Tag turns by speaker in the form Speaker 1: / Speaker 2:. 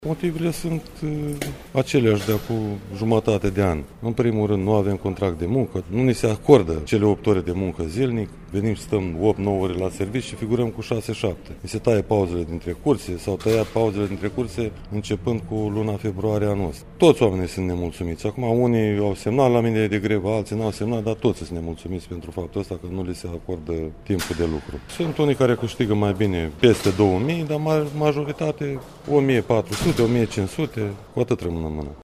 Speaker 1: Motivele sunt aceleași de acum jumătate de an. În primul rând, nu avem contract de muncă, nu ni se acordă cele 8 ore de muncă zilnic, venim și stăm 8-9 ore la serviciu și figurăm cu 6-7. Ni se taie pauzele dintre curse, s-au tăiat pauzele dintre curse începând cu luna februarie anul ăsta. Toți oamenii sunt nemulțumiți. Acum unii au semnat la mine de grevă, alții n-au semnat, dar toți sunt nemulțumiți pentru faptul ăsta că nu li se acordă timpul de lucru. Sunt unii care câștigă mai bine peste 2000, dar majoritate 1400, 1500, cu atât rămân în mână.